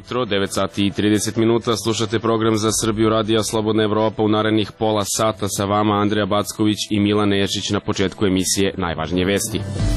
jutro, 9 sati i 30 minuta, slušate program za Srbiju Radija Slobodna Evropa. U narednih pola sata sa vama Andreja Backović i Milan Nešić. Na početku emisije najvažnije vesti.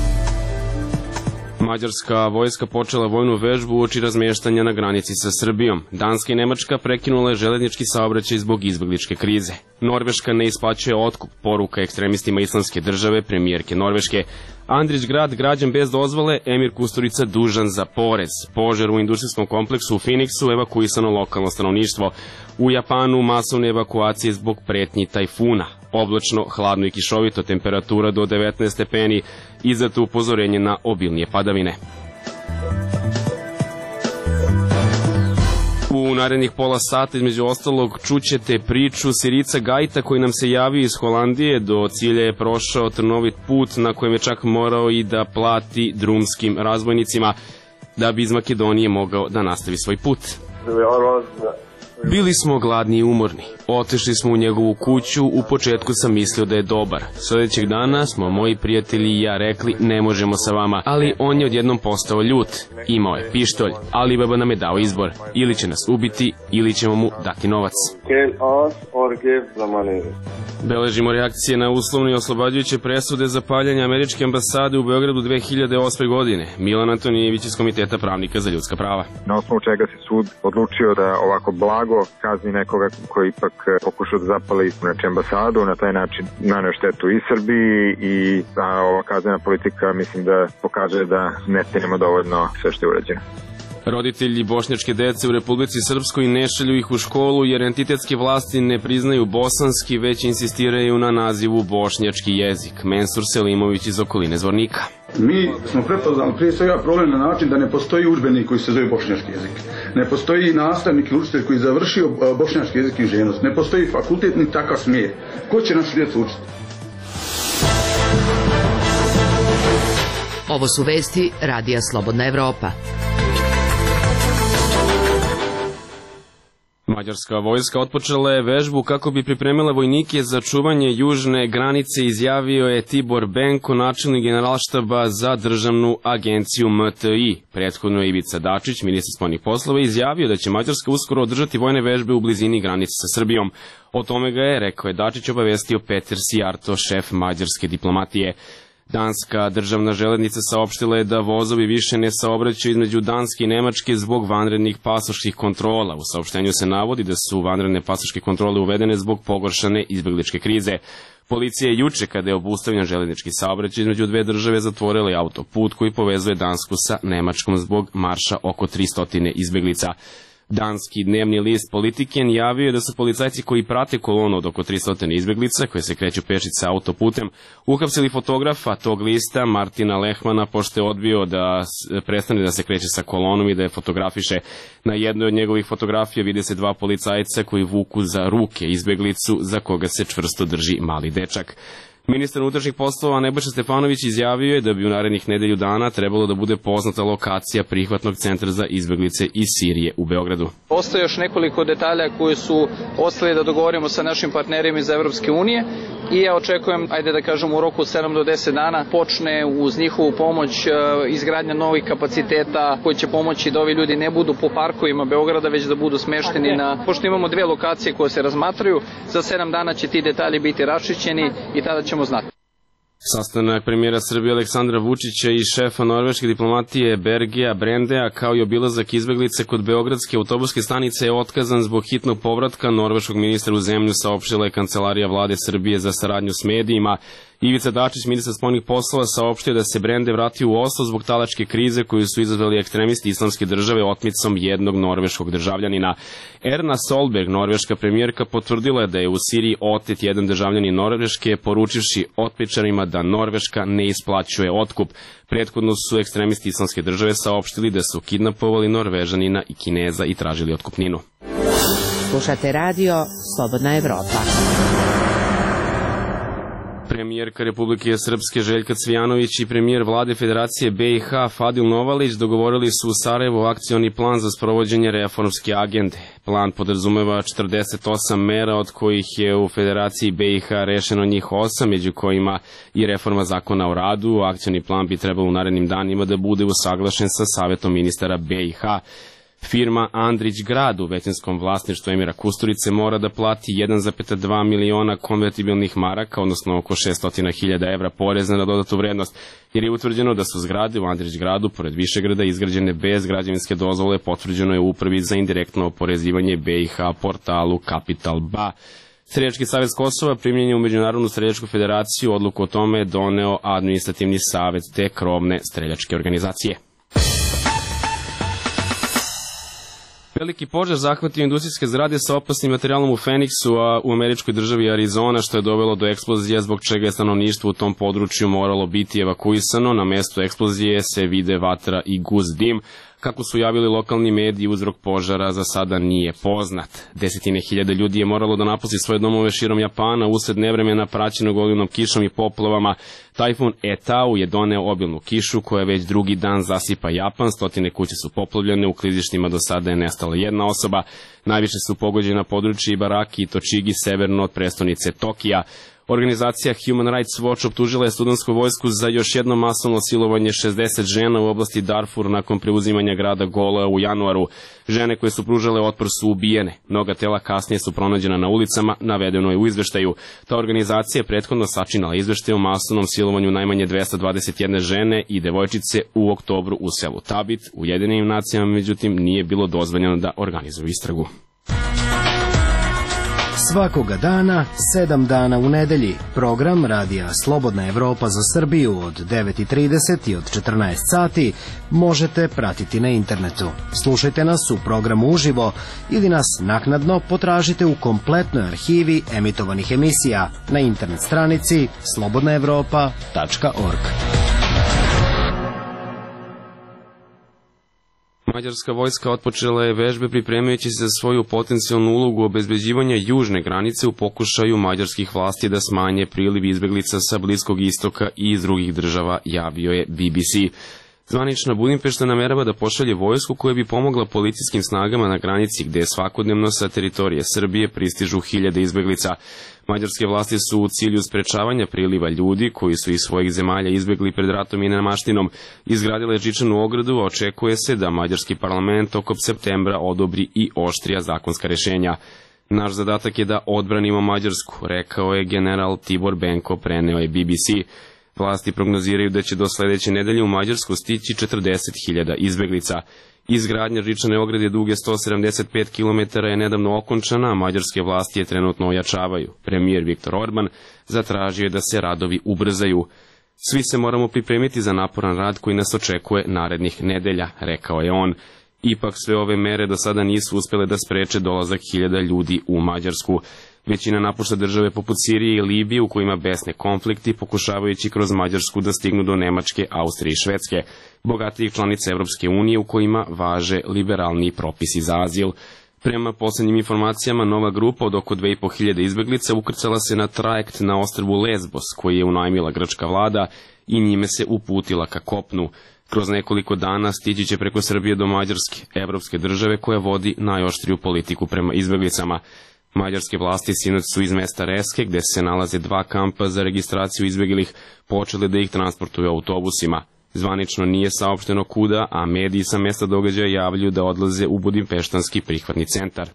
Mađarska vojska počela vojnu vežbu uoči razmeštanja na granici sa Srbijom. Danska i Nemačka prekinule železnički saobraćaj zbog izbegličke krize. Norveška ne isplaćuje otkup, poruka ekstremistima Islamske države, premijerke Norveške. Andrić grad građen bez dozvole, Emir Kusturica dužan za porez. Požar u industrijskom kompleksu u Phoenixu, evakuisano lokalno stanovništvo. U Japanu masovne evakuacije zbog pretnji tajfuna. Oblačno, hladno i kišovito, temperatura do 19 stepeni, izdato upozorenje na obilnije padavine. U narednih pola sata, između ostalog, čućete priču Sirica Gajta koji nam se javio iz Holandije. Do cilja je prošao trnovit put na kojem je čak morao i da plati drumskim razbojnicima da bi iz Makedonije mogao da nastavi svoj put. Bili smo gladni i umorni. Otišli smo u njegovu kuću, u početku sam mislio da je dobar. Sljedećeg dana smo moji prijatelji i ja rekli ne možemo sa vama, ali on je odjednom postao ljut. Imao je pištolj, ali baba nam je dao izbor. Ili će nas ubiti, ili ćemo mu dati novac. Beležimo reakcije na uslovne i oslobađajuće presude za paljanje američke ambasade u Beogradu 2008. godine. Milan Antonijević iz Komiteta pravnika za ljudska prava. Na osnovu čega se sud odlučio da ovako blago kazni nekoga koji ipak pokušao da zapali ambasadu, na taj način naneo štetu i Srbiji i ova kaznena politika mislim da pokaže da ne cenimo dovoljno sve što je urađeno. Roditelji bošnjačke dece u Republici Srpskoj ne šalju ih u školu jer entitetske vlasti ne priznaju bosanski, već insistiraju na nazivu bošnjački jezik. Mensur Selimović iz okoline Zvornika. Mi smo prepoznali prije svega problem na način da ne postoji udžbenik koji se zove bošnjački jezik. Ne postoji nastavnik i učitelj koji je završio bošnjački jezik i književnost. Ne postoji fakultet ni takav smjer. Ko će našu djecu učiti? Ovo su vesti Radija Slobodna Evropa. Mađarska vojska otpočela je vežbu kako bi pripremila vojnike za čuvanje južne granice, izjavio je Tibor Benko, načelnik generalštaba za državnu agenciju MTI. Prethodno je Ivica Dačić, ministar spoljnih poslova, izjavio da će Mađarska uskoro održati vojne vežbe u blizini granice sa Srbijom. O tome ga je, rekao je Dačić, obavestio Peter Sijarto, šef mađarske diplomatije. Danska državna železnica saopštila je da vozovi više ne saobraćaju između Danske i Nemačke zbog vanrednih pasoških kontrola. U saopštenju se navodi da su vanredne pasoške kontrole uvedene zbog pogoršane izbegličke krize. Policija je juče, kada je obustavljen železnički saobraćaj između dve države, zatvorila je autoput koji povezuje Dansku sa Nemačkom zbog marša oko 300 izbeglica. Danski dnevni list Politiken javio je da su policajci koji prate kolonu od oko 300 izbeglica, koje se kreću pešice autoputem, uhapsili fotografa tog lista Martina Lehmana, pošto je odbio da prestane da se kreće sa kolonom i da je fotografiše. Na jednoj od njegovih fotografija vide se dva policajca koji vuku za ruke izbeglicu za koga se čvrsto drži mali dečak. Ministar unutrašnjih poslova Nebojša Stefanović izjavio je da bi u narednih nedelju dana trebalo da bude poznata lokacija prihvatnog centra za izbeglice iz Sirije u Beogradu. Postoje još nekoliko detalja koje su ostali da dogovorimo sa našim partnerima iz Evropske unije i ja očekujem, ajde da kažem, u roku 7 do 10 dana počne uz njihovu pomoć izgradnja novih kapaciteta koji će pomoći da ovi ljudi ne budu po parkovima Beograda, već da budu smešteni pošto imamo dve lokacije koje se razmatraju, za 7 dana će ti detalji biti raščišćeni i tada ćemo znati. Sastanak premijera Srbije Aleksandra Vučića i šefa norveške diplomatije Bergea Brendea kao i obilazak izbeglice kod beogradske autobuske stanice je otkazan zbog hitnog povratka norveškog ministra u zemlju, saopštila je Kancelarija vlade Srbije za saradnju s medijima. Ivica Dačić, ministar spoljnih poslova, saopštio da se Brende vratio u Oslo zbog talačke krize koju su izazvali ekstremisti Islamske države otmicom jednog norveškog državljanina. Erna Solberg, norveška premijerka, potvrdila je da je u Siriji otet jedan državljanin Norveške, poručivši otmičarima da Norveška ne isplaćuje otkup. Prethodno su ekstremisti Islamske države saopštili da su kidnapovali Norvežanina i Kineza i tražili otkupninu. Slušate radio Slobodna Evropa. Premijerka Republike Srpske Željka Cvijanović i premijer vlade Federacije BiH Fadil Novalić dogovorili su u Sarajevu akcioni plan za sprovođenje reformske agende. Plan podrazumeva 48 mera, od kojih je u Federaciji BiH rešeno njih 8, među kojima i reforma zakona o radu. Akcioni plan bi trebalo u narednim danima da bude usaglašen sa Savetom ministara BiH. Firma Andrić Grad u većinskom vlasništvu Emira Kusturice mora da plati 1,2 miliona konvertibilnih maraka, odnosno oko 600.000 evra poreza na dodatu vrednost, jer je utvrđeno da su zgrade u Andrić Gradu, pored Višegrada, izgrađene bez građevinske dozvole, potvrđeno je u Upravi za indirektno oporezivanje BiH portalu Kapital BA. Streljački savez Kosova primljen je u Međunarodnu streljačku federaciju, odluku o tome je doneo administrativni savet te krovne streljačke organizacije. Veliki požar zahvatio industrijske zgrade sa opasnim materijalom u Phoenixu, a u američkoj državi Arizona, što je dovelo do eksplozija, zbog čega je stanovništvo u tom području moralo biti evakuisano. Na mestu eksplozije se vide vatra i gust dim. Kako su javili lokalni mediji, uzrok požara za sada nije poznat. Desetine hiljada ljudi je moralo da napusti svoje domove širom Japana usred nevremena praćenog olujnom kišom i poplavama. Tajfun Etau je doneo obilnu kišu koja već drugi dan zasipa Japan. Stotine kuće su poplavljene, u klizištima do sada je nestala jedna osoba. Najviše su pogođena područje Ibaraki i Točigi, severno od prestonice Tokija. Organizacija Human Rights Watch optužila je sudansku vojsku za još jedno masovno silovanje 60 žena u oblasti Darfur nakon preuzimanja grada Gola u januaru. Žene koje su pružale otpor su ubijene. Mnoga tela kasnije su pronađena na ulicama, navedeno je u izveštaju. Ta organizacija je prethodno sačinala izveštaj o masovnom silovanju najmanje 221 žene i devojčice u oktobru u selu Tabit. Ujedinjenim nacijama, međutim, nije bilo dozvoljeno da organizuju istragu. Svakoga dana, 7 dana u nedelji, program Radija Slobodna Evropa za Srbiju od 9:30 i od 14 sati možete pratiti na internetu. Slušajte nas u programu uživo ili nas naknadno potražite u kompletnoj arhivi emitovanih emisija na internet stranici slobodnaevropa.org. Mađarska vojska otpočela je vežbe pripremajući se za svoju potencijalnu ulogu obezbeđivanja južne granice u pokušaju mađarskih vlasti da smanje priliv izbeglica sa Bliskog istoka i iz drugih država, javio je BBC. Zvanična Budimpešta namerava da pošalje vojsku koja bi pomogla policijskim snagama na granici gde svakodnevno sa teritorije Srbije pristižu hiljade izbeglica. Mađarske vlasti su u cilju sprečavanja priliva ljudi koji su iz svojih zemalja izbegli pred ratom i nemaštinom izgradile žičanu ogradu, a očekuje se da mađarski parlament tokom septembra odobri i oštrija zakonska rešenja. Naš zadatak je da odbranimo Mađarsku, rekao je general Tibor Benko, preneo je BBC. Vlasti prognoziraju da će do sledeće nedelje u Mađarsku stići 40.000 izbeglica. Izgradnja žičane ograde duge 175 km je nedavno okončana, a mađarske vlasti je trenutno ojačavaju. Premijer Viktor Orban zatražio je da se radovi ubrzaju. Svi se moramo pripremiti za naporan rad koji nas očekuje narednih nedelja, rekao je on. Ipak sve ove mere do sada nisu uspele da spreče dolazak hiljada ljudi u Mađarsku. Većina napušta države poput Sirije i Libije u kojima besne konflikti, pokušavajući kroz Mađarsku da stignu do Nemačke, Austrije i Švedske, bogatijih članica Evropske unije u kojima važe liberalniji propisi za azil. Prema poslednjim informacijama, nova grupa od oko 2.500 izbeglica ukrcala se na trajekt na ostrvu Lesbos, koji je unajmila grčka vlada, i njime se uputila ka kopnu. Kroz nekoliko dana stići će preko Srbije do Mađarske, evropske države koja vodi najoštriju politiku prema izbeglicama. Mađarske vlasti sinoć su iz mesta Reske, gde se nalaze 2 kampa za registraciju izbeglih, počele da ih transportuju autobusima. Zvanično nije saopšteno kuda, a mediji sa mesta događaja javljaju da odlaze u budimpeštanski prihvatni centar.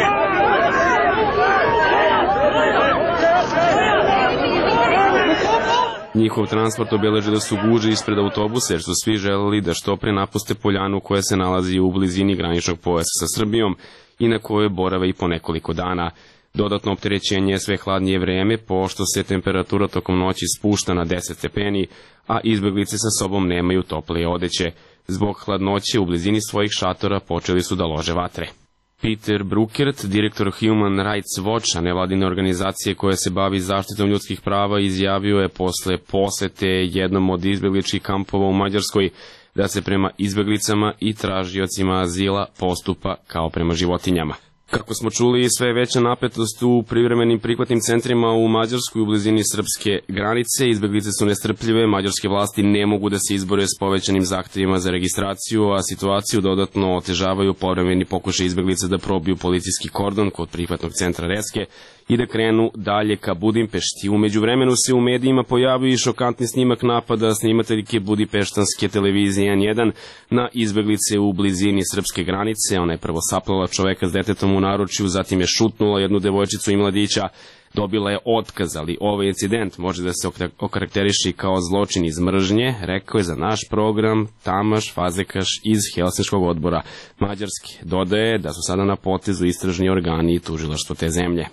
Njihov transport obeležili su gužve ispred autobusa jer su svi želeli da što pre napuste poljanu koja se nalazi u blizini graničnog pojasa sa Srbijom i na kojoj borave i po nekoliko dana. Dodatno opterećenje je sve hladnije vreme, pošto se temperatura tokom noći spušta na 10 stepeni, a izbeglice sa sobom nemaju toplije odeće. Zbog hladnoće u blizini svojih šatora počeli su da lože vatre. Peter Brukert, direktor Human Rights Watch, nevladine organizacije koja se bavi zaštitom ljudskih prava, izjavio je posle posete jednom od izbegličkih kampova u Mađarskoj da se prema izbeglicama i tražiocima azila postupa kao prema životinjama. Kako smo čuli, sve je veća napetost u privremenim prihvatnim centrima u Mađarskoj u blizini srpske granice. Izbeglice su nestrpljive, mađarske vlasti ne mogu da se izbore s povećanim zahtevima za registraciju, a situaciju dodatno otežavaju povremeni pokušaj izbeglica da probiju policijski kordon kod prihvatnog centra Reske i da krenu dalje ka Budimpešti. U međuvremenu se u medijima pojavio i šokantni snimak napada snimateljke budimpeštanske televizije N1 na izbeglice u blizini srpske granice. Ona je prvo saplala čoveka s detetom u naručju, zatim je šutnula jednu devojčicu i mladića. Dobila je otkaz, ali ovaj incident može da se okarakteriši kao zločin iz mržnje, rekao je za naš program Tamaš Fazekaš iz Helsinškog odbora Mađarske. Dodaje da su sada na potezu istražni organi i tužilaštvo te zemlje.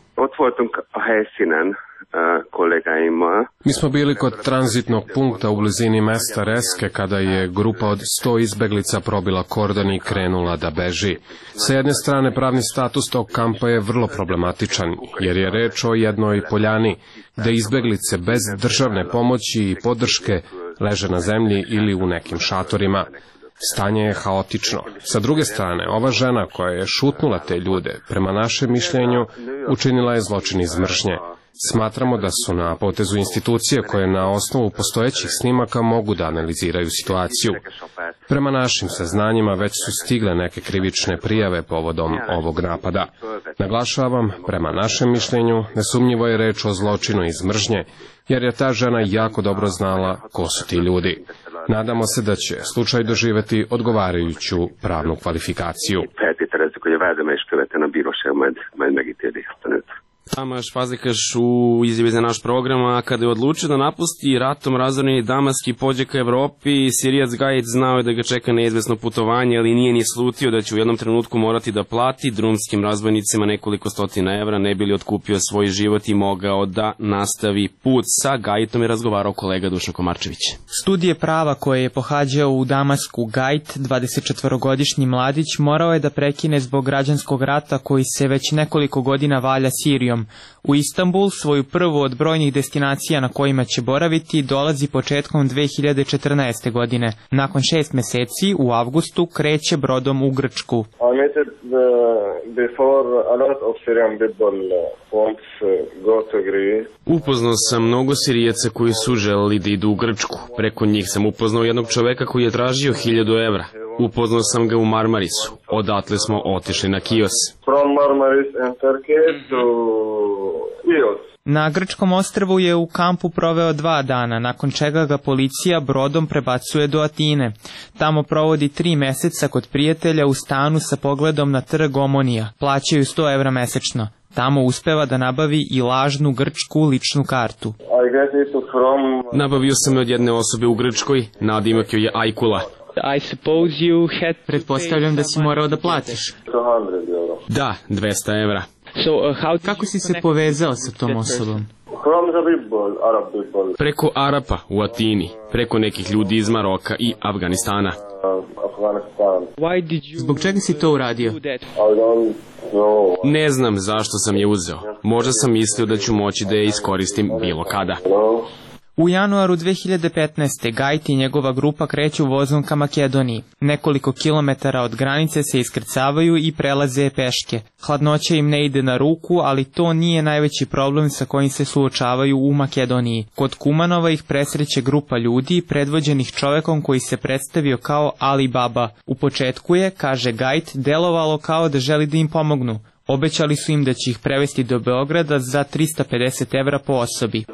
Mi smo bili kod tranzitnog punkta u blizini mesta Reske kada je grupa od 100 izbeglica probila kordon i krenula da beži. Sa jedne strane, pravni status tog kampa je vrlo problematičan, jer je reč o jednoj poljani, gde izbeglice bez državne pomoći i podrške leže na zemlji ili u nekim šatorima. Stanje je haotično. Sa druge strane, ova žena koja je šutnula te ljude, prema našem mišljenju, učinila je zločin iz mržnje. Smatramo da su na potezu institucije koje na osnovu postojećih snimaka mogu da analiziraju situaciju. Prema našim saznanjima već su stigle neke krivične prijave povodom ovog napada. Naglašavam, prema našem mišljenju, nesumnjivo je reč o zločinu iz mržnje, jer je ta žena jako dobro znala ko su ti ljudi. Nadamo se da će slučaj doživeti odgovarajuću pravnu kvalifikaciju. Tamaš Fazekaš u izjavi za naš program, a kada je odlučio da napusti ratom razoreni Damask i pođe ka Evropi, Sirijac Gajić znao je da ga čeka neizvesno putovanje, ali nije ni slutio da će u jednom trenutku morati da plati drumskim razbojnicima nekoliko stotina evra, ne bi li otkupio svoj život i mogao da nastavi put. Sa Gajitom je razgovarao kolega Dušan Komarčević. Studije prava koje je pohađao u Damasku Gajit, 24-godišnji mladić, morao je da prekine zbog građanskog rata koji se već nekoliko godina valja Sirijom. U Istanbul, svoju prvu od brojnih destinacija na kojima će boraviti, dolazi početkom 2014. godine. Nakon 6 meseci, u avgustu, kreće brodom u Grčku. Upoznao sam mnogo Sirijaca koji su želeli da idu u Grčku. Preko njih sam upoznao jednog čoveka koji je tražio 1000 evra. Upoznao sam ga u Marmarisu. Odatle smo otišli na Kios. Na grčkom ostrvu je u kampu proveo 2 dana, nakon čega ga policija brodom prebacuje do Atine. Tamo provodi 3 meseca kod prijatelja u stanu sa pogledom na trg Omonija. Plaćaju 100 evra mesečno. Tamo uspeva da nabavi i lažnu grčku ličnu kartu. Nabavio sam je od jedne osobe u Grčkoj, nadimak joj je Ajkula. Pretpostavljam da si morao da platiš. Da, 200 evra. Kako si se povezao sa tom osobom? Preko Arapa u Atini, preko nekih ljudi iz Maroka i Afganistana. Zbog čega si to uradio? Ne znam zašto sam je uzeo. Možda sam mislio da ću moći da je iskoristim bilo kada. U januaru 2015. Gajt i njegova grupa kreću vozom ka Makedoniji. Nekoliko kilometara od granice se iskrcavaju i prelaze peške. Hladnoća im ne ide na ruku, ali to nije najveći problem sa kojim se suočavaju u Makedoniji. Kod Kumanova ih presreće grupa ljudi predvođenih čovekom koji se predstavio kao Ali Baba. U početku je, kaže Gajt, delovalo kao da želi da im pomognu. Obećali su im da će ih prevesti do Beograda za 350 evra po osobi.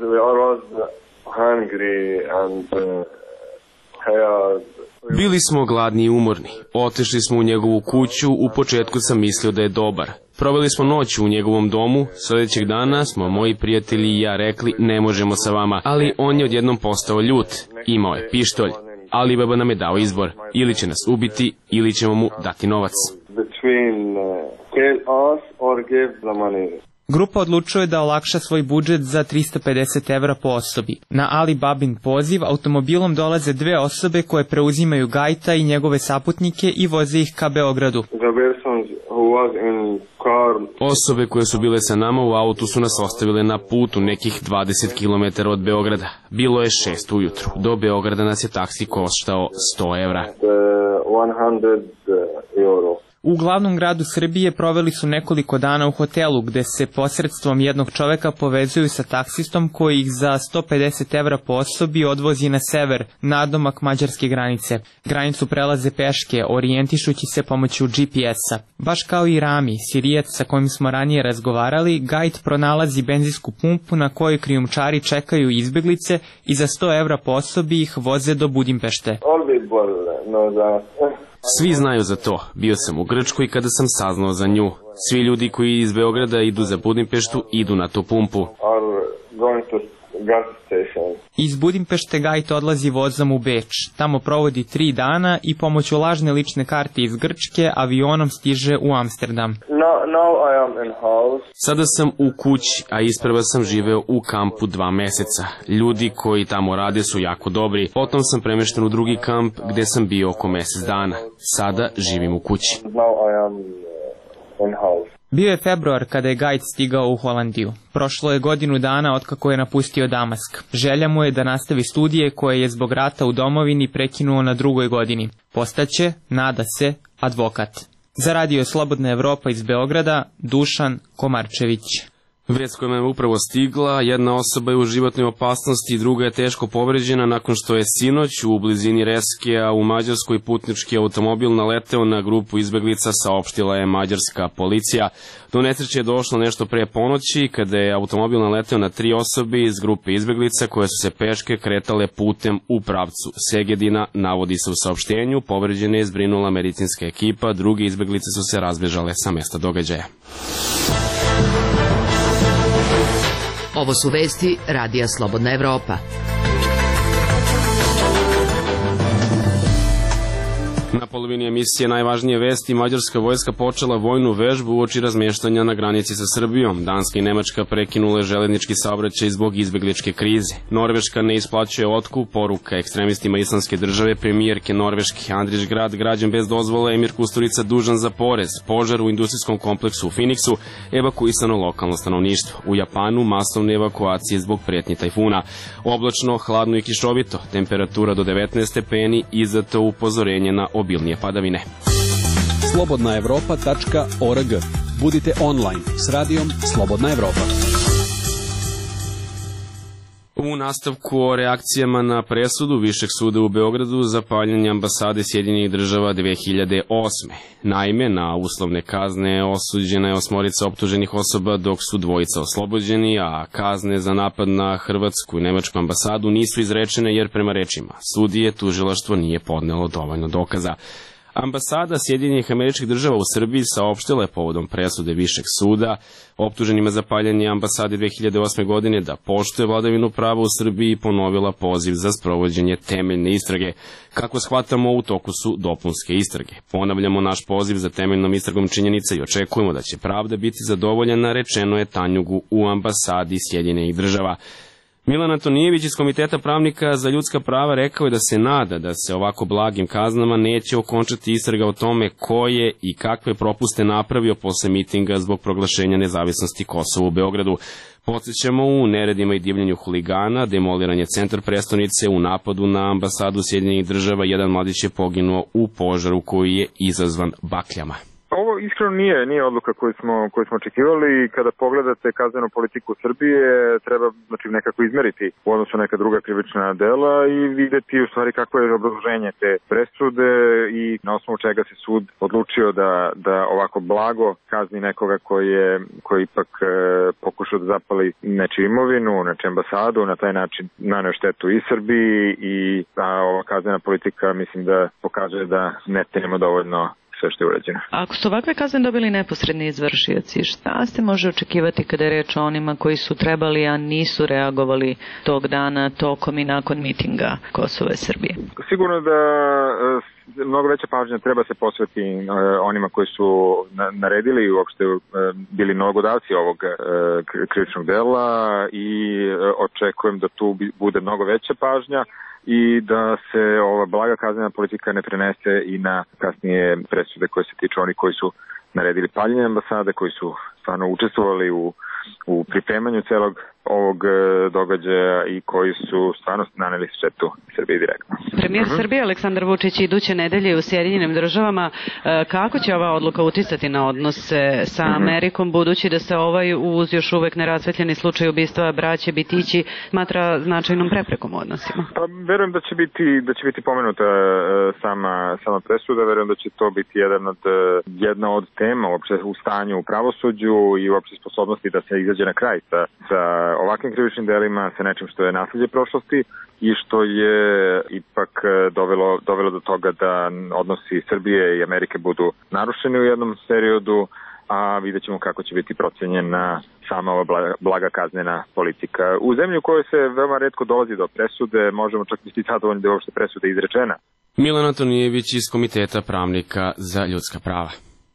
Bili smo gladni i umorni. Otišli smo u njegovu kuću, u početku sam mislio da je dobar. Proveli smo noć u njegovom domu, sljedećeg dana smo moji prijatelji i ja rekli ne možemo sa vama, ali on je odjednom postao ljut. Imao je pištolj. Ali Baba nam je dao izbor, ili će nas ubiti, ili ćemo mu dati novac. Grupa odlučuje da olakša svoj budžet za 350 evra po osobi. Na Ali Babin poziv automobilom dolaze 2 osobe koje preuzimaju Gajta i njegove saputnike i voze ih ka Beogradu. Osobe koje su bile sa nama u autu su nas ostavile na putu nekih 20 km od Beograda. Bilo je 6 ujutru. Do Beograda nas je taksi koštao 100 evra. U glavnom gradu Srbije proveli su nekoliko dana u hotelu gde se posredstvom jednog čoveka povezuju sa taksistom koji ih za 150 evra po osobi odvozi na sever, nadomak mađarske granice. Granicu prelaze peške, orijentišući se pomoću GPS-a. Baš kao i Rami, Sirijac sa kojim smo ranije razgovarali, gajt pronalazi benzinsku pumpu na kojoj krijumčari čekaju izbeglice i za 100 evra po osobi ih voze do Budimpešte. Svi znaju za to. Bio sam u Grčkoj kada sam saznao za nju. Svi ljudi koji iz Beograda idu za Budimpeštu idu na tu pumpu. Iz Budimpešte gajt odlazi vozom u Beč. Tamo provodi 3 dana i pomoću lažne lične karte iz Grčke avionom stiže u Amsterdam. Sada sam u kući, a isprva sam živeo u kampu 2 meseca. Ljudi koji tamo rade su jako dobri. Potom sam premešten u drugi kamp gde sam bio oko mesec dana. Sada živim u kući. Bio je februar kada je gajt stigao u Holandiju. Prošlo je godinu dana otkako je napustio Damask. Želja mu je da nastavi studije koje je zbog rata u domovini prekinuo na 2. godini. Postaće, nada se, advokat. Za Radio Slobodna Evropa iz Beograda, Dušan Komarčević. Vest koja je upravo stigla, jedna osoba je u životnoj opasnosti, druga je teško povređena nakon što je sinoć u blizini Reskea u Mađarskoj putnički automobil naleteo na grupu izbeglica, saopštila je mađarska policija. Do nesreće je došlo nešto pre ponoći kada je automobil naleteo na 3 osobe iz grupe izbeglica koje su se peške kretale putem u pravcu Segedina, navodi se u saopštenju. Povređene je zbrinula medicinska ekipa, druge izbeglice su se razbežale sa mesta događaja. Ovo su vesti Radija Slobodna Evropa. Na polovini emisije najvažnije vesti, mađarska vojska počela vojnu vežbu uoči razmeštanja na granici sa Srbijom. Danska i Nemačka prekinule železnički saobraćaj zbog izbegličke krize. Norveška ne isplaćuje otkup, poruka ekstremistima Islamske države, premijerke Norveške. Andrić grad građen bez dozvole, Emir Kusturica dužan za porez. Požar u industrijskom kompleksu u Phoenixu, evakuisano lokalno stanovništvo. U Japanu masovne evakuacije zbog pretnji tajfuna. Oblačno, hladno i kišovito, temperatura do 19 stepeni, izdato upozorenje na obilnije padavine. slobodnaevropa.org. Budite online s radijom Slobodna Evropa. U nastavku o reakcijama na presudu Višeg suda u Beogradu za paljenje ambasade Sjedinjenih država 2008. Naime, na uslovne kazne osuđena je 8 optuženih osoba, dok su 2 oslobođeni, a kazne za napad na hrvatsku i nemačku ambasadu nisu izrečene jer prema rečima sudije tužilaštvo nije podnelo dovoljno dokaza. Ambasada Sjedinjenih Američkih Država u Srbiji saopštila je povodom presude Višeg suda optuženima za paljenje ambasade 2008. godine da poštuje vladavinu prava u Srbiji i ponovila poziv za sprovođenje temeljne istrage. Kako shvatamo, u toku su dopunske istrage. Ponavljamo naš poziv za temeljnom istragom činjenica i očekujemo da će pravda biti zadovoljena, rečeno je Tanjugu u ambasadi Sjedinjenih Država. Milan Antonijević iz Komiteta pravnika za ljudska prava rekao je da se nada da se ovako blagim kaznama neće okončati istraga o tome ko je i kakve propuste napravio posle mitinga zbog proglašenja nezavisnosti Kosova u Beogradu. Podsjećamo, u neredima i divljenju huligana demoliran je centar prestonice. U napadu na ambasadu Sjedinjenih Država jedan mladić je poginuo u požaru koji je izazvan bakljama. Ovo iskreno nije odluka koju smo očekivali. Kada pogledate kaznenu politiku Srbije, treba nekako izmeriti u odnosu na neka druga krivična dela i videti u stvari kako je obrazloženje te presude i na osnovu čega se sud odlučio da ovako blago kazni nekoga koji ipak pokušao da zapali nečiju imovinu, nečiju ambasadu, na taj način naneo štetu i Srbiji i ova kaznena politika mislim da pokazuje da ne tenimo dovoljno sve što je urađeno. Ako su ovakve kazne dobili neposredni izvršioci, šta se može očekivati kada je reč o onima koji su trebali, a nisu reagovali tog dana, tokom i nakon mitinga Kosova i Srbije? Sigurno da mnogo veća pažnja treba se posveti onima koji su naredili i uopšte bili nalogodavci ovog krivičnog dela i očekujem da tu bude mnogo veća pažnja i da se ova blaga kaznena politika ne prenese i na kasnije presude koje se tiču oni koji su naredili paljenje ambasade, koji su stvarno učestvovali u pripremanju celog ovog događaja i koji su stvarno naneli štetu Srbiji direktno. Premijer Srbije Aleksandar Vučić iduće nedelje u Sjedinjenim Državama, kako će ova odluka uticati na odnose sa Amerikom, budući da se ovaj uz još uvek nerasvetljeni slučaj ubistva braće Bitići smatra značajnom preprekom u odnosima? Pa verujem da će biti pomenuta sama presuda, verujem da će to biti jedna od tema uopšte u stanju u pravosuđu i uopšte sposobnosti da se izađe na kraj sa ovakvim krivičnim delima, sa nečim što je nasljeđe prošlosti i što je ipak dovelo do toga da odnosi Srbije i Amerike budu narušeni u jednom periodu, a vidjet ćemo kako će biti procenjena sama ova blaga kaznena politika. U zemlji u kojoj se veoma retko dolazi do presude, možemo čak biti zadovoljni da je uopšte presuda izrečena. Milan Antonijević iz Komiteta pravnika za ljudska prava.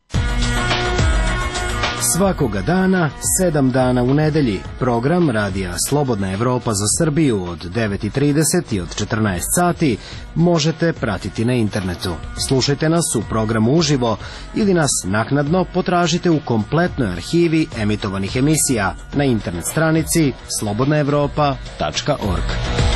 Svakoga dana, 7 dana u nedelji, program Radija Slobodna Evropa za Srbiju od 9:30 i od 14 sati možete pratiti na internetu. Slušajte nas u programu uživo ili nas naknadno potražite u kompletnoj arhivi emitovanih emisija na internet stranici slobodnaevropa.org.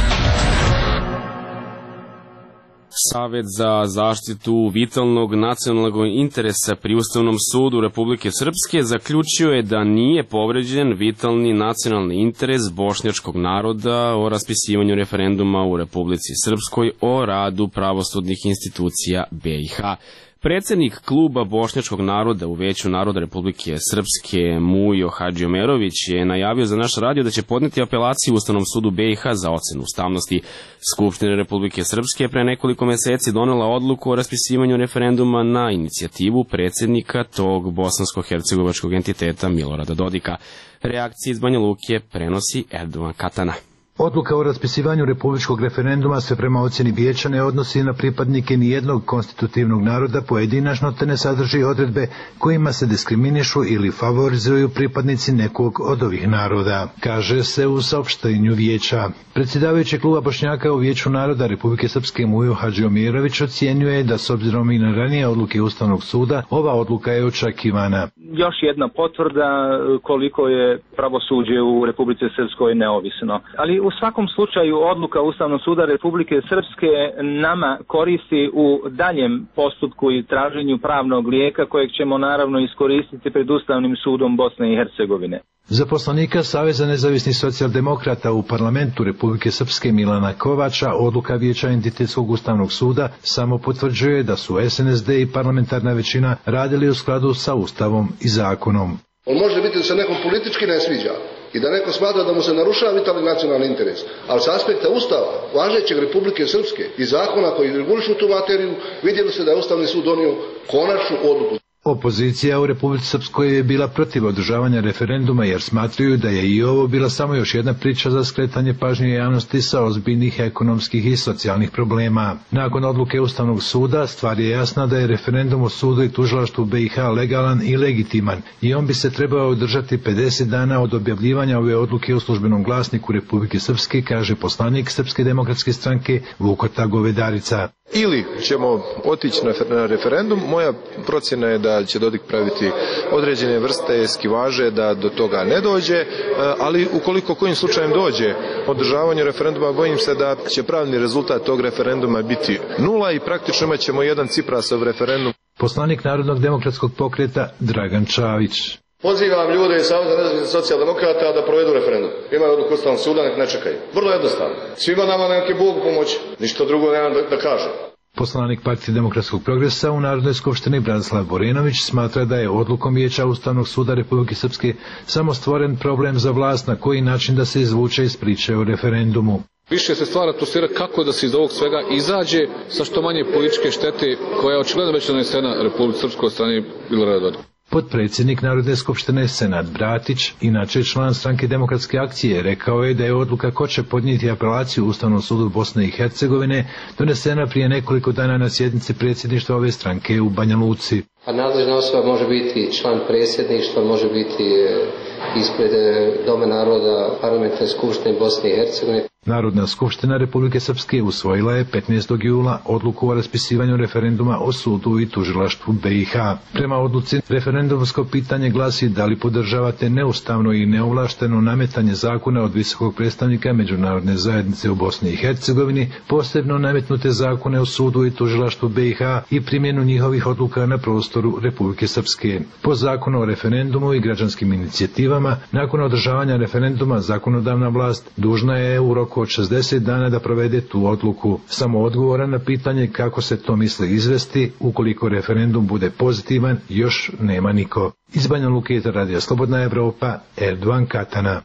Savet za zaštitu vitalnog nacionalnog interesa pri Ustavnom sudu Republike Srpske zaključio je da nije povređen vitalni nacionalni interes bošnjačkog naroda o raspisivanju referenduma u Republici Srpskoj o radu pravosudnih institucija BiH. Predsednik kluba bošnjačkog naroda u Veću naroda Republike Srpske Mujo Hadžiomerović je najavio za naš radio da će podneti apelaciju Ustavnom sudu BiH za ocenu ustavnosti. Skupština Republike Srpske pre nekoliko meseci donela odluku o raspisivanju referenduma na inicijativu predsednika tog bosansko-hercegovačkog entiteta Milorada Dodika. Reakcije iz Banja Luke prenosi Erdovan Katana. Odluka o raspisivanju republičkog referenduma se prema ocjeni vijeća ne odnosi na pripadnike nijednog konstitutivnog naroda pojedinačno, te ne sadrži odredbe kojima se diskriminišu ili favorizuju pripadnici nekog od ovih naroda, kaže se u saopštenju vijeća. Predsjedavajući kluba Bošnjaka u Vijeću naroda Republike Srpske Mujo Hadžiomerović ocjenjuje da s obzirom i na ranije odluke Ustavnog suda, ova odluka je očekivana. Još jedna potvrda koliko je pravosuđe u Republici Srpskoj neovisno. Ali u svakom slučaju odluka Ustavnog suda Republike Srpske nama koristi u daljem postupku i traženju pravnog lijeka kojeg ćemo naravno iskoristiti pred Ustavnim sudom Bosne i Hercegovine. Za poslanika Saveza nezavisnih socijaldemokrata u parlamentu Republike Srpske Milana Kovača odluka Vijeća entitetskog Ustavnog suda samo potvrđuje da su SNSD i parlamentarna većina radili u skladu sa Ustavom i zakonom. On može biti da se nekom politički ne sviđa i da neko smatra da mu se narušava vitalni nacionalni interes, ali sa aspekta Ustava važećeg Republike Srpske i zakona koji regulišu tu materiju vidjelo se da je Ustavni sud donio konačnu odluku. Opozicija u Republici Srpskoj je bila protiv održavanja referenduma jer smatraju da je i ovo bila samo još jedna priča za skretanje pažnje javnosti sa ozbiljnih ekonomskih i socijalnih problema. Nakon odluke Ustavnog suda stvar je jasna da je referendum o sudu i tužilaštvu BiH legalan i legitiman i on bi se trebao održati 50 dana od objavljivanja ove odluke u službenom glasniku Republike Srpske, kaže poslanik Srpske demokratske stranke Vukota Govedarica. Ili ćemo otići na referendum, moja procjena je da će Dodik praviti određene vrste eskivaže da do toga ne dođe, ali ukoliko kojim slučajem dođe održavanje referenduma, bojim se da će pravni rezultat tog referenduma biti nula i praktično imat ćemo jedan Ciprasov referendum. Poslanik Narodnog demokratskog pokreta Dragan Čavić. Pozivam ljude iz Saveza nezavisnih socijaldemokrata da provedu referendum. Imaju odluku Ustavnog suda, nek ne čekaju. Vrlo jednostavno. Svima nama nek je Bog pomoći. Ništa drugo nemam da kažem. Poslanik Partije demokratskog progresa u Narodnoj skupštini Branislav Borenović smatra da je odlukom Vijeća Ustavnog suda Republike Srpske samo stvoren problem za vlast na koji način da se izvuče iz priče o referendumu. Više se stvara atmosfera kako da se iz ovog svega izađe sa što manje političke štete koja je očigledno već nanesena Republike Srpskoj od strane Milorada Dodika. Potpredsjednik Narodne skupštine Senad Bratić, inače član stranke Demokratske akcije, rekao je da je odluka ko će podnijeti apelaciju Ustavnom sudu Bosne i Hercegovine donesena prije nekoliko dana na sjednici predsjedništva ove stranke u Banja Luci. A nadležna osoba može biti član predsjedništva, može biti ispred Doma naroda Parlamentarne skupštine Bosne i Hercegovine. Narodna skupština Republike Srpske usvojila je 15. jula odluku o raspisivanju referenduma o sudu i tužilaštvu BiH. Prema odluci, referendumsko pitanje glasi da li podržavate neustavno i neovlašteno nametanje zakona od visokog predstavnika međunarodne zajednice u Bosni i Hercegovini, posebno nametnute zakone o sudu i tužilaštvu BiH i primjenu njihovih odluka na prostoru Republike Srpske. Po zakonu o referendumu i građanskim inicijativama, nakon održavanja referenduma zakonodavna vlast dužna je u roku od 60 dana da provede tu odluku. Samo odgovora na pitanje kako se to misli izvesti ukoliko referendum bude pozitivan još nema niko. Iz Banja Luke, Radija Slobodna Evropa, Erdovan Katana.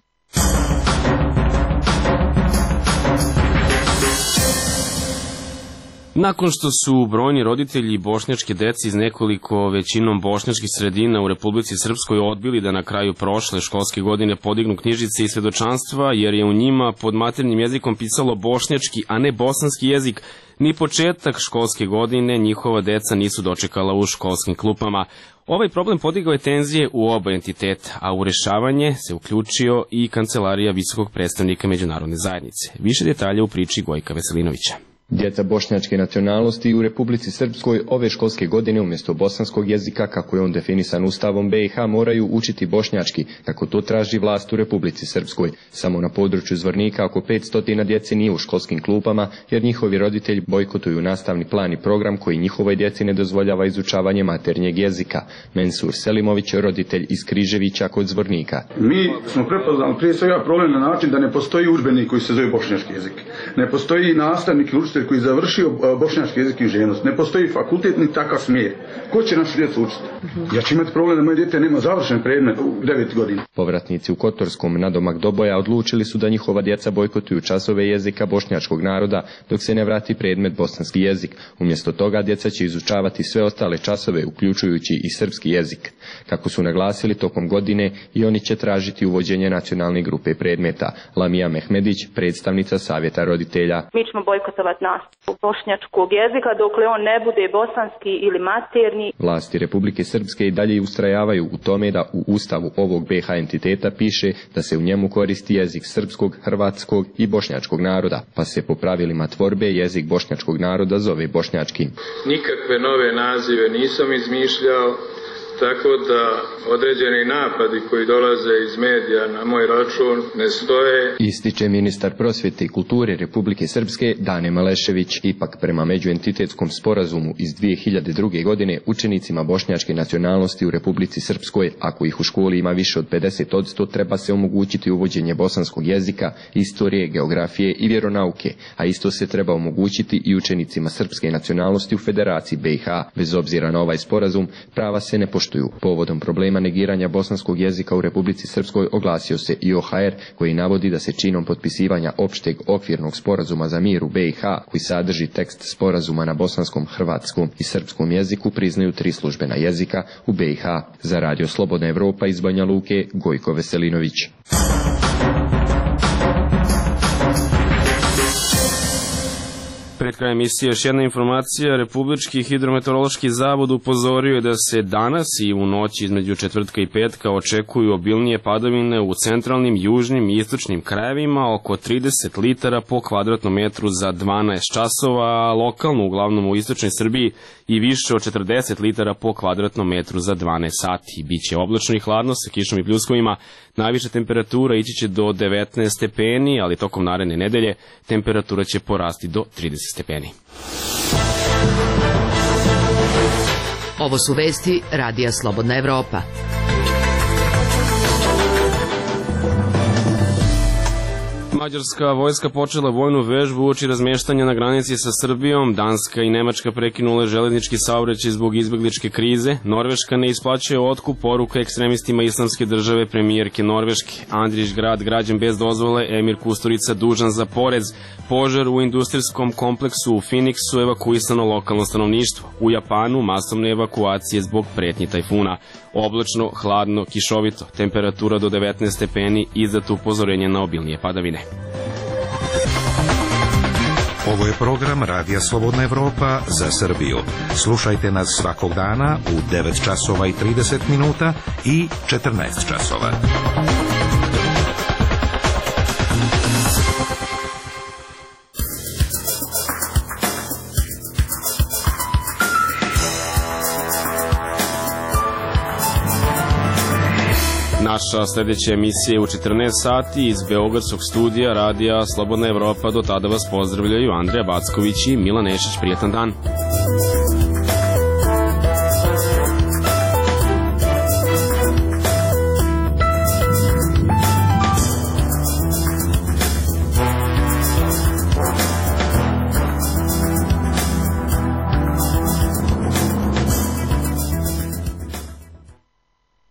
Nakon što su brojni roditelji bošnjačke dece iz nekoliko većinom bošnjačkih sredina u Republici Srpskoj odbili da na kraju prošle školske godine podignu knjižice i svedočanstva, jer je u njima pod maternjim jezikom pisalo bošnjački, a ne bosanski jezik, ni početak školske godine njihova deca nisu dočekala u školskim klupama. Ovaj problem podigao je tenzije u oba entiteta, a u rešavanje se uključio i Kancelarija visokog predstavnika međunarodne zajednice. Više detalja u priči Gojka Veselinovića. Djeca bošnjačke nacionalnosti u Republici Srpskoj ove školske godine umjesto bosanskog jezika, kako je on definisan Ustavom BiH, moraju učiti bošnjački, kako to traži vlast u Republici Srpskoj. Samo na području Zvornika oko 500 djece nije u školskim klupama, jer njihovi roditelji bojkotuju nastavni plan i program koji njihovoj djeci ne dozvoljava izučavanje maternjeg jezika. Mensur Selimović, roditelj iz Križevića kod Zvornika. Mi smo prepoznali prije svega problem na način da ne postoji udžbenik koji se zove bošnjački jezik. Ne postoji nastavnik i učitelj koji je završio bošnjački jezik i književnost. Ne postoji fakultet ni takav smjer. Ko će našu djecu učiti? Ja ću imati problem da moje dijete nema završen predmet u 9 godina. Povratnici u Kotorskom nadomak Doboja odlučili su da njihova djeca bojkotuju časove jezika bošnjačkog naroda dok se ne vrati predmet bosanski jezik. Umjesto toga djeca će izučavati sve ostale časove, uključujući i srpski jezik. Kako su naglasili, tokom godine i oni će tražiti uvođenje nacionalne grupe predmeta. Lamija Mehmedić, predstavnica Savjeta roditelja. Mi ćemo bojkotovati nastavu bošnjačkog jezika dokle on ne bude bosanski ili materni. Vlasti Republike Srpske i dalje ustrajavaju u tome da u ustavu ovog BiH entiteta piše da se u njemu koristi jezik srpskog, hrvatskog i bošnjačkog naroda, pa se po pravilima tvorbe jezik bošnjačkog naroda zove bošnjački. Nikakve nove nazive nisam izmišljao, tako da određeni napadi koji dolaze iz medija na moj račun ne stoje. Ističe ministar prosvjete i kulture Republike Srpske Dane Malešević. Ipak prema međuentitetskom sporazumu iz 2002. godine učenicima bošnjačke nacionalnosti u Republici Srpskoj, ako ih u školi ima više od 50%, treba se omogućiti uvođenje bosanskog jezika, istorije, geografije i vjeronauke, a isto se treba omogućiti i učenicima srpske nacionalnosti u Federaciji BiH. Bez obzira na ovaj sporazum, prava se ne poštuju. Povodom problema negiranja bosanskog jezika u Republici Srpskoj oglasio se i OHR, koji navodi da se činom potpisivanja opšteg okvirnog sporazuma za mir u BiH, koji sadrži tekst sporazuma na bosanskom, hrvatskom i srpskom jeziku, priznaju 3 službena jezika u BiH. Za Radio Slobodna Evropa iz Banja Luke, Gojko Veselinović. Pred krajem emisije još jedna informacija. Republički hidrometeorološki zavod upozorio je da se danas i u noći između četvrtka i petka očekuju obilnije padavine u centralnim, južnim i istočnim krajevima, oko 30 litara po kvadratnom metru za 12 časova, a lokalno, uglavnom u istočnoj Srbiji, i više od 40 litara po kvadratnom metru za 12 sati. Biće oblačno i hladno sa kišom i pljuskovima. Najviša temperatura ići će do 19 stepeni, ali tokom naredne nedelje temperatura će porasti do 30 stepeni. Ovo su vesti Radija Slobodna Evropa. Mađarska vojska počela vojnu vežbu uoči razmeštanja na granici sa Srbijom. Danska i Nemačka prekinule železnički saobraćaj zbog izbegličke krize. Norveška ne isplaćuje otkup, poruka ekstremistima Islamske države premijerke Norveške. Andrić grad građen bez dozvole, Emir Kusturica dužan za porez. Požar u industrijskom kompleksu u Phoenixu, evakuisano lokalno stanovništvo. U Japanu masovne evakuacije zbog pretnji tajfuna. Oblačno, hladno, kišovito, temperatura do 19 stepeni, izdato upozorenje na obilnije padavine. Ovo je program Radija Slobodna Evropa za Srbiju. Slušajte nas svakog dana u 9 časova i 30 minuta i 14 časova. Naša sledeća emisija je u 14 sati iz Beogradskog studija Radija Slobodna Evropa. Do tada vas pozdravljaju Andreja Backović i Milan Nešić. Prijetan dan.